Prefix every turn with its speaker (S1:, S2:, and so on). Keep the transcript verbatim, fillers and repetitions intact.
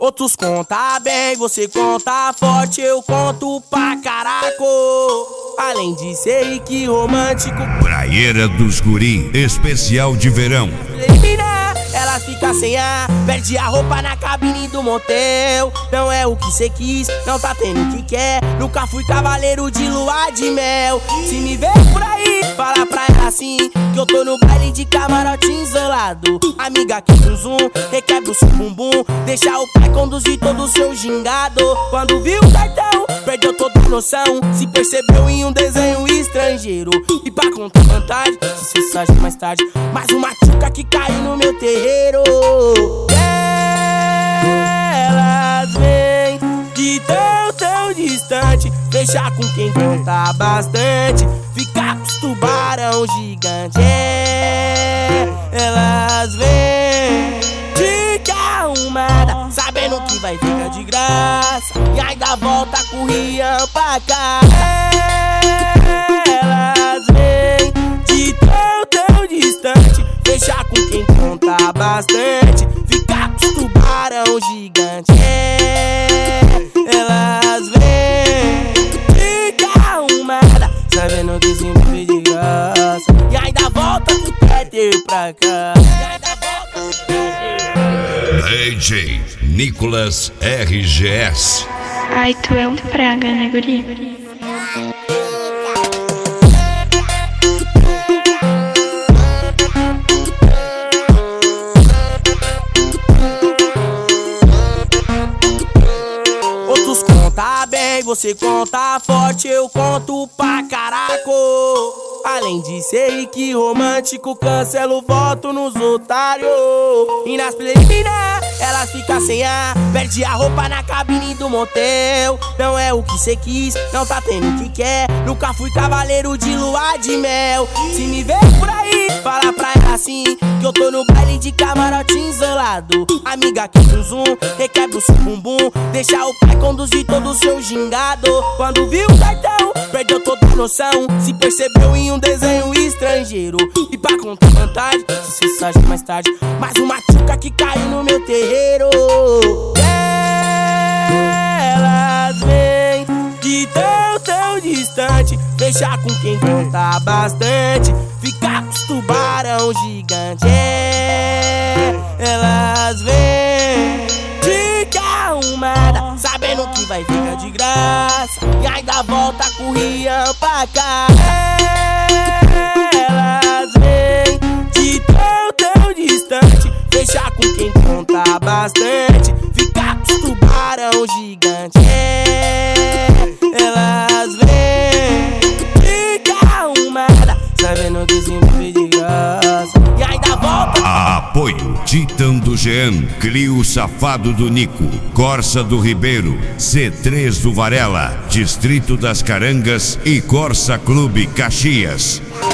S1: Outros conta bem, você conta forte, eu conto pra caraco. Além de ser rico e romântico,
S2: Praieira dos Guri, especial de verão.
S1: Ela fica sem ar, perde a roupa na cabine do motel. Não é o que cê quis, não tá tendo o que quer. Nunca fui cavaleiro de lua de mel. Se me vê por aí, fala pra ela assim, que eu tô no baile de camarote isolado. Amiga que zum zum, requebra o seu bumbum, deixa o pai conduzir todo o seu gingado. Quando viu o cartão, perdeu toda a noção, se percebeu em um desenho estrangeiro. E pra contar vantagem, se cê sabe mais tarde, mais uma tchuca que caiu no meu terreiro. Elas vêm de tão, tão distante, fechar com quem conta bastante, ficar com os tubarão gigante. É, elas vêm de carro arrumada, sabendo que vai ficar de graça, e ainda volta com o Rian pra cá. Elas vêm de tão, tão distante, fechar com quem conta bastante, ficar com os tubarão gigante. É, elas vêm de carro arrumada, sabendo que se vive de graça, e ainda volta com o Peter pra cá.
S2: D J Nicolas R G S.
S3: Ai, tu é um praga, né, guri?
S1: Outros conta bem, você conta forte, eu conto pra caraco. Além de ser rico e romântico, cancelo o voto nos otários. E nas preliminar, ela fica sem ar, perde a roupa na cabine do motel. Não é o que cê quis, não tá tendo o que quer. Nunca fui cavaleiro de lua de mel. Se me vê por aí, fala pra ela assim, que eu tô no baile de camarote isolado. Amiga que zum zum, requebra o seu bumbum, deixa o pai conduzir todo o seu gingado. Quando viu o cartão, perdeu toda a noção, se percebeu em um desenho estrangeiro. E pra contar vantagem, se cê sabe mais tarde, mais uma tchuca que caiu no meu terreiro. Elas vêm de tão, tão distante, fechar com quem conta bastante, ficar com os tubarão gigante. É, elas vêm de carro arrumada, sabendo que vai ficar de graça, e ainda volta com o Rian pra cá. Elas vêm de tão, tão distante, fechar com quem conta bastante, ficar com os tubarão gigante. É, elas vêm de carro arrumada, sabendo que se vive de graça, e ainda volta.
S2: Apoio Titã do Jean, Clio Safado do Nico, Corsa do Ribeiro, C três do Varela, Distrito das Carangas e Corsa Clube Caxias.